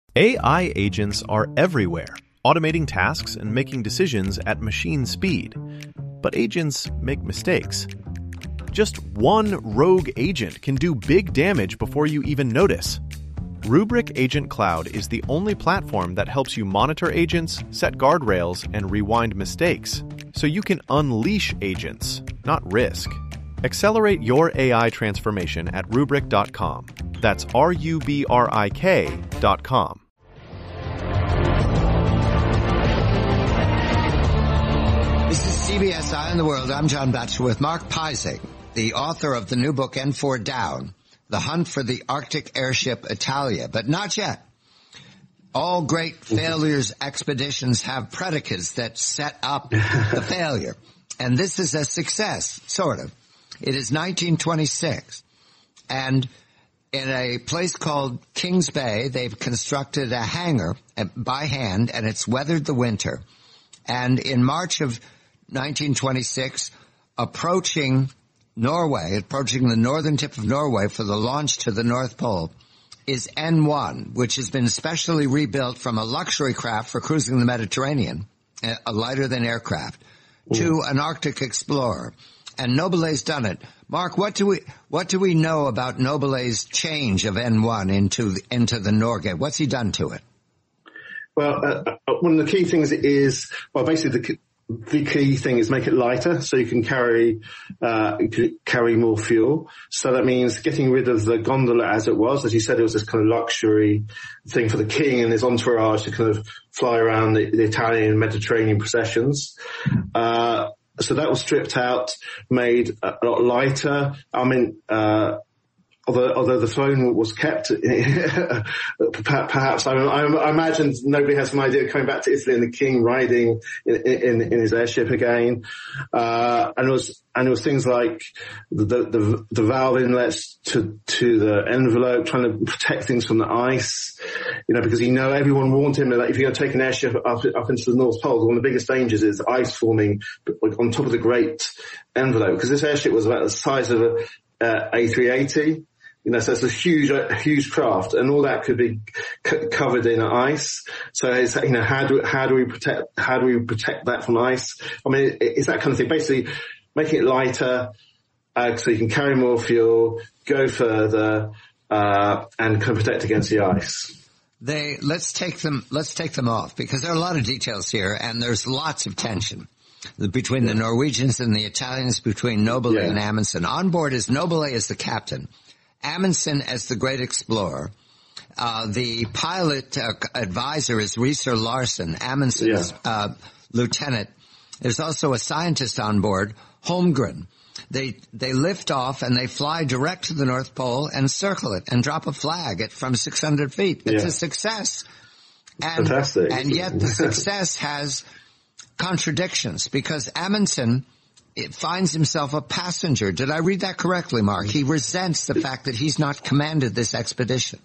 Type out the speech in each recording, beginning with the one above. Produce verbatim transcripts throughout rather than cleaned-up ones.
A I agents are everywhere, automating tasks and making decisions at machine speed. But agents make mistakes. Just one rogue agent can do big damage before you even notice. Rubrik Agent Cloud is the only platform that helps you monitor agents, set guardrails, and rewind mistakes, so you can unleash agents, not risk. Accelerate your A I transformation at rubrik dot com. That's R U B R I K dot com. This is C B S Eye on the World. I'm John Batchelor with Mark Pising, the author of the new book N four Down, The Hunt for the Arctic Airship Italia. But not yet. All great failures expeditions have predicates that set up the failure. And this is a success, sort of. It is nineteen twenty-six. And in a place called Kings Bay, they've constructed a hangar by hand, and it's weathered the winter. And in March of nineteen twenty-six, approaching Norway, approaching the northern tip of Norway for the launch to the North Pole, is N one, which has been specially rebuilt from a luxury craft for cruising the Mediterranean, a lighter-than aircraft, Ooh. to an Arctic explorer. And Nobile's done it. Mark, what do we what do we know about Nobile's change of N one into the, into the Norge? What's he done to it? Well, uh, one of the key things is, well, basically the the key thing is make it lighter so you can carry uh you can carry more fuel. So that means getting rid of the gondola as it was. As you said, it was this kind of luxury thing for the king and his entourage to kind of fly around the, the Italian and Mediterranean processions. Uh So that was stripped out, made a lot lighter. I mean, uh, although, although the throne was kept, perhaps, I, I imagine nobody has some idea of coming back to Italy and the king riding in, in, in his airship again. Uh, and it was, and it was things like the, the, the valve inlets to, to the envelope, trying to protect things from the ice, you know, because you know, everyone warned him that if you're going to take an airship up, up into the North Pole, one of the biggest dangers is ice forming on top of the great envelope, because this airship was about the size of a, uh, A three eighty. You know, so it's a huge, a huge craft, and all that could be c- covered in ice. So it's, you know, how do, how do we protect, how do we protect that from ice? I mean, it, it's that kind of thing. Basically, making it lighter, uh, so you can carry more fuel, go further, uh, and can protect against the ice. They, let's take them, let's take them off, because there are a lot of details here, and there's lots of tension between the Norwegians and the Italians, between Nobile yeah. and Amundsen. On board is Nobile as the captain, Amundsen as the great explorer. Uh, the pilot uh, advisor is Reeser Larsen, Amundsen's yeah. uh, lieutenant. There's also a scientist on board, Holmgren. They they lift off and they fly direct to the North Pole and circle it and drop a flag at from six hundred feet. It's yeah. a success. And, Fantastic. And yet the success has contradictions, because Amundsen it finds himself a passenger. Did I read that correctly, Mark? He resents the fact that he's not commanded this expedition.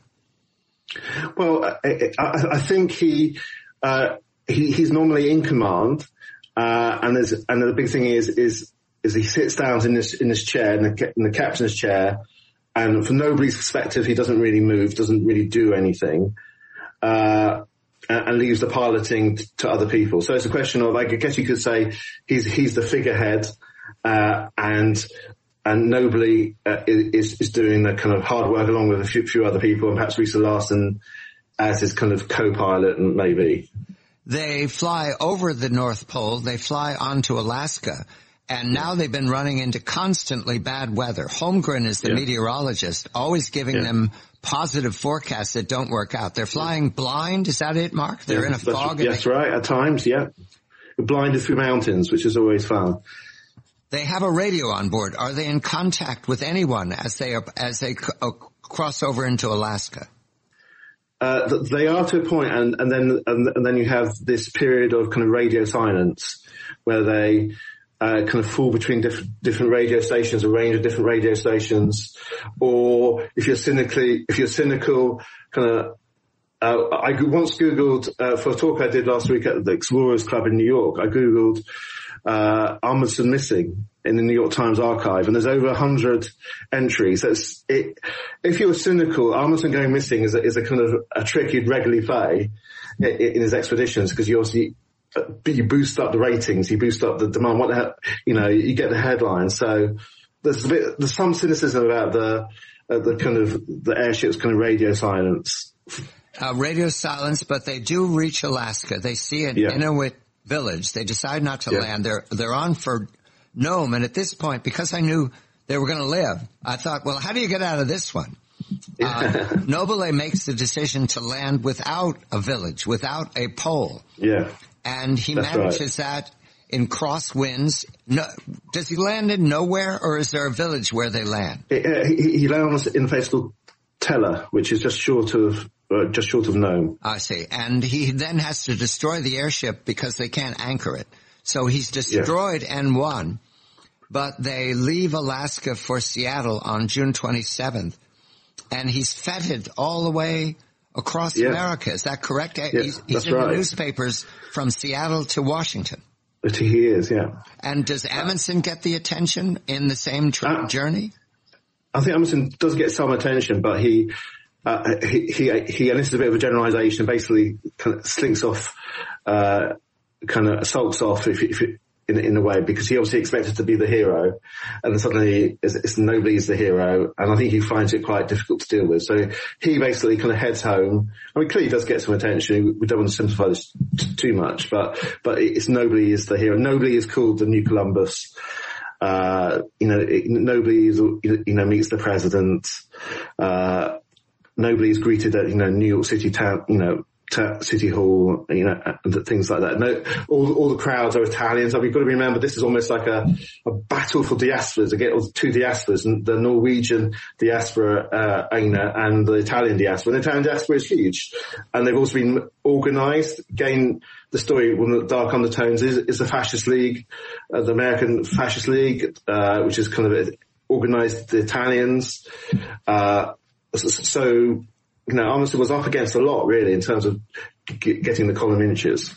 Well, I, I, I think he, uh, he he's normally in command, uh, and there's and the big thing is is is he sits down in this in this chair in the, in the captain's chair, and from nobody's perspective, he doesn't really move, doesn't really do anything. Uh, and leaves the piloting to other people. So it's a question of, I guess you could say, he's he's the figurehead, uh, and and nobly uh, is is doing the kind of hard work along with a few, few other people, and perhaps Reeser Larsen as his kind of co-pilot, and maybe. They fly over the North Pole. They fly onto Alaska. And now they've been running into constantly bad weather. Holmgren is the yeah. meteorologist, always giving yeah. them positive forecasts that don't work out. They're flying blind. Is that it, Mark? They're yeah, in a fog. That's they, right. At times, yeah. We're blinded through mountains, which is always fun. They have a radio on board. Are they in contact with anyone as they are, as they c- uh, cross over into Alaska? Uh, they are to a point, and, and then and, and then you have this period of kind of radio silence where they Uh, kind of fall between different, different radio stations, a range of different radio stations, or if you're cynically, if you're cynical, kind of, uh, I once Googled, uh, for a talk I did last week at the Explorers Club in New York, I Googled, uh, Amundsen missing in the New York Times archive, and there's over a hundred entries. So it's, it, if you were cynical, Amundsen going missing is a, is a kind of a trick you'd regularly play in, in his expeditions, because you obviously, you boost up the ratings, you boost up the demand, what the hell, you know, you get the headlines. So there's a bit, there's some cynicism about the, uh, the kind of, the airship's kind of radio silence. Uh, radio silence, but they do reach Alaska. They see an yeah. Inuit village. They decide not to yeah. land. They're, they're on for Nome. And at this point, because I knew they were going to live, I thought, well, how do you get out of this one? Uh, Nobile makes the decision to land without a village, without a pole. Yeah. And he That's manages right. that in crosswinds. No, does he land in nowhere, or is there a village where they land? It, uh, he, he lands in a place called Teller, which is just short of uh, just short of Nome. I see. And he then has to destroy the airship because they can't anchor it. So he's destroyed yeah. N one, but they leave Alaska for Seattle on June twenty-seventh, and he's feted all the way across yeah. America. Is that correct? Yeah, he's he's that's in right. the newspapers from Seattle to Washington. He is, yeah. And does Amundsen get the attention in the same tra- uh, journey? I think Amundsen does get some attention, but he, uh, he, he, he, and this is a bit of a generalization, basically kind of slinks off, uh, kind of sulks off if, if it, in, in a way, because he obviously expected to be the hero, and then suddenly it's, it's nobody is the hero, and I think he finds it quite difficult to deal with. So he basically kind of heads home. I mean, clearly he does get some attention. We don't want to simplify this t- too much, but, but it's nobody is the hero. Nobody is called the New Columbus. Uh, you know, it, nobody is, you know, meets the president. Uh, nobody is greeted at, you know, New York City town, you know, t- City Hall, you know, and things like that. No, all, all the crowds are Italians. I mean, you've got to remember this is almost like a, a battle for diasporas. Again, two diasporas, and the Norwegian diaspora, uh, you know, and the Italian diaspora. And the Italian diaspora is huge. And they've also been organized. Again, the story, one of the dark undertones is, is the Fascist League, uh, the American Fascist League, uh, which is kind of organized the Italians. Uh, so, you know, Amundsen was up against a lot, really, in terms of g- getting the column inches.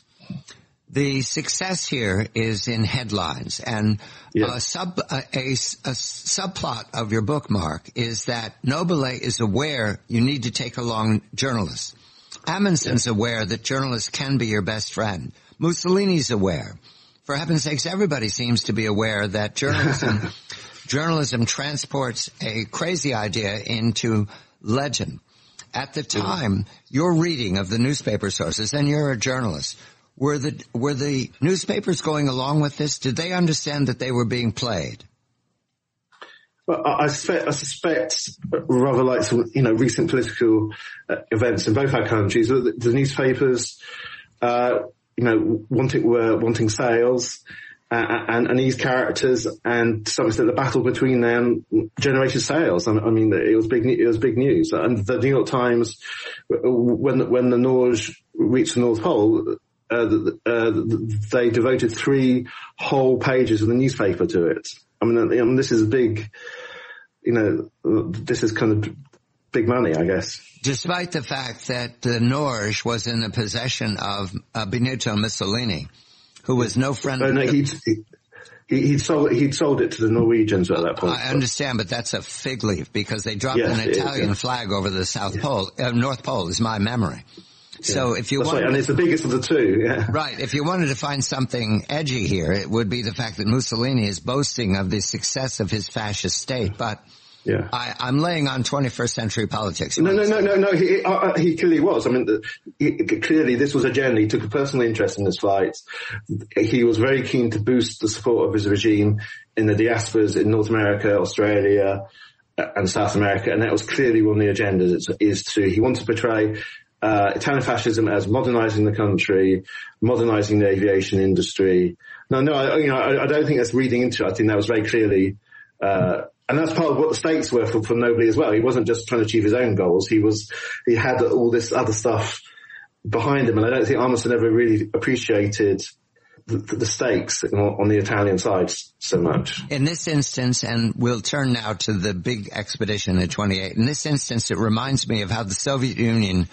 The success here is in headlines, and yeah. a, sub, a, a, a subplot of your book, Mark, is that Nobile is aware you need to take along journalists. Amundsen's yeah. aware that journalists can be your best friend. Mussolini's aware. For heaven's sakes, everybody seems to be aware that journalism, journalism transports a crazy idea into legend. At the time, your reading of the newspaper sources, and you're a journalist, were the were the newspapers going along with this? Did they understand that they were being played? Well, I suspect, I suspect rather like some, you know, recent political uh, events in both our countries, the, the newspapers, uh, you know, wanting were wanting sales, uh, and, and these characters, and to some extent the battle between them generated sales. I mean, it was big, it was big news. And the New York Times, when when the Norge reached the North Pole, uh, uh, they devoted three whole pages of the newspaper to it. I mean, I mean, this is big, you know, this is kind of big money, I guess. Despite the fact that the Norge was in the possession of uh, Benito Mussolini, who was no friend oh, of no, the... he'd, he, he'd sold he'd sold it to the Norwegians at that point. I understand, but that's a fig leaf, because they dropped yes, an Italian is, yeah. flag over the South yeah. Pole, uh, North Pole is my memory. So yeah. if you That's wanted, right, and it's the biggest of the two, yeah. Right. If you wanted to find something edgy here, it would be the fact that Mussolini is boasting of the success of his fascist state. But yeah. I, I'm laying on twenty-first century politics. No, no, no, no, no. He, uh, he clearly was. I mean, the, he, clearly this was a agenda. He took a personal interest in this fight. He was very keen to boost the support of his regime in the diasporas in North America, Australia, and South America, and that was clearly one of the agendas. Is, is to he wanted to portray Uh, Italian fascism as modernizing the country, modernizing the aviation industry. No, no, I, you know, I, I don't think that's reading into it. I think that was very clearly, uh, and that's part of what the stakes were for, for Nobile as well. He wasn't just trying to achieve his own goals. He was, he had all this other stuff behind him, and I don't think Amundsen ever really appreciated the, the stakes on, on the Italian side so much. In this instance, and we'll turn now to the big expedition in twenty-eight. In this instance, it reminds me of how the Soviet Union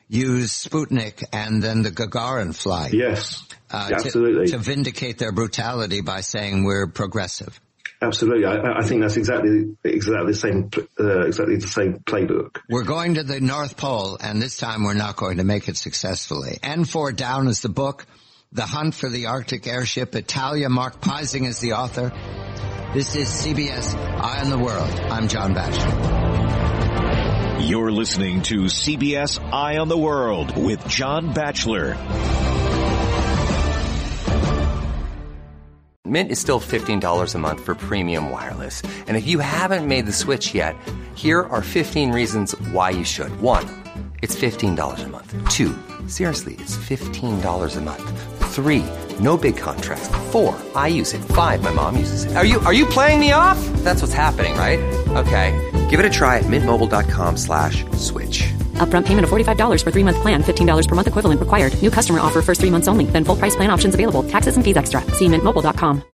use Sputnik and then the Gagarin flight. Yes, uh, absolutely. To, to vindicate their brutality by saying we're progressive. Absolutely. I, I think that's exactly, exactly the same, uh, exactly the same playbook. We're going to the North Pole, and this time we're not going to make it successfully. N four Down is the book. The Hunt for the Arctic Airship Italia. Mark Pising is the author. This is C B S Eye on the World. I'm John Batchelor. You're listening to C B S Eye on the World with John Batchelor. Mint is still fifteen dollars a month for premium wireless. And if you haven't made the switch yet, here are fifteen reasons why you should. One, it's fifteen dollars a month. Two, seriously, it's fifteen dollars a month. Three, no big contrast. Four, I use it. Five, my mom uses it. Are you, are you playing me off? That's what's happening, right? Okay, give it a try at mintmobile.com slash switch. Upfront payment of forty-five dollars for three-month plan, fifteen dollars per month equivalent required. New customer offer first three months only, then full price plan options available. Taxes and fees extra. See mint mobile dot com.